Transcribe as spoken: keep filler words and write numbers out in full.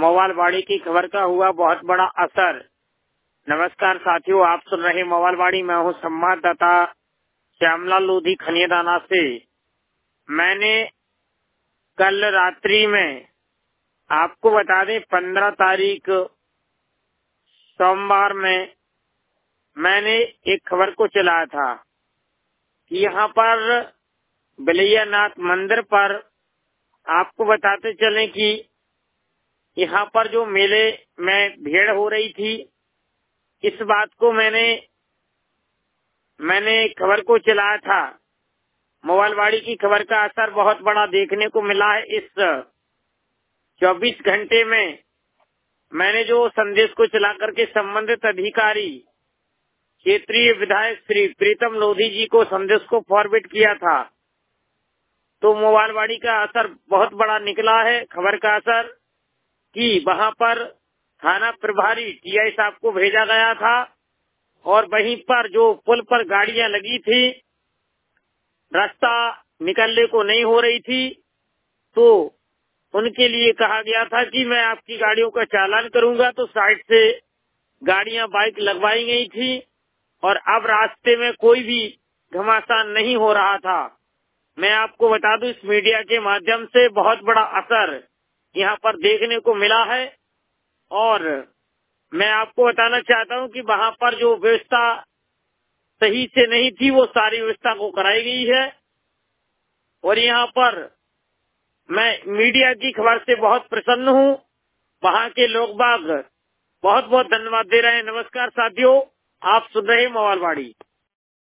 मोवालवाड़ी की खबर का हुआ बहुत बड़ा असर। नमस्कार साथियों, आप सुन रहे मोवालवाड़ी। मैं हूँ संवाददाता श्यामलाल लोधी खनियादाना से। मैंने कल रात्रि में आपको बता दें पंद्रह तारीख सोमवार में मैंने एक खबर को चलाया था कि यहाँ पर बिलैयानाथ मंदिर पर आपको बताते चलें कि यहाँ पर जो मेले में भीड़ हो रही थी, इस बात को मैंने मैंने खबर को चलाया था। मोवालवाड़ी की खबर का असर बहुत बड़ा देखने को मिला है। इस चौबीस घंटे में मैंने जो संदेश को चला करके संबंधित अधिकारी क्षेत्रीय विधायक श्री प्रीतम लोधी जी को संदेश को फॉरवर्ड किया था, तो मोवालवाड़ी का असर बहुत बड़ा निकला है। खबर का असर कि वहाँ पर थाना प्रभारी टीआई साहब को भेजा गया था और वहीं पर जो पुल पर गाड़ियां लगी थी, रास्ता निकलने को नहीं हो रही थी, तो उनके लिए कहा गया था कि मैं आपकी गाड़ियों का चालान करूंगा। तो साइड से गाड़ियां बाइक लगवाई गई थी और अब रास्ते में कोई भी घमासान नहीं हो रहा था। मैं आपको बता दूं, इस मीडिया के माध्यम से बहुत बड़ा असर यहाँ पर देखने को मिला है और मैं आपको बताना चाहता हूँ कि वहाँ पर जो व्यवस्था सही से नहीं थी, वो सारी व्यवस्था को कराई गई है। और यहाँ पर मैं मीडिया की खबर से बहुत प्रसन्न हूँ। वहाँ के लोग बाग बहुत बहुत धन्यवाद दे रहे हैं। नमस्कार साथियों, आप सुन रहे हैं मोवालवाड़ी।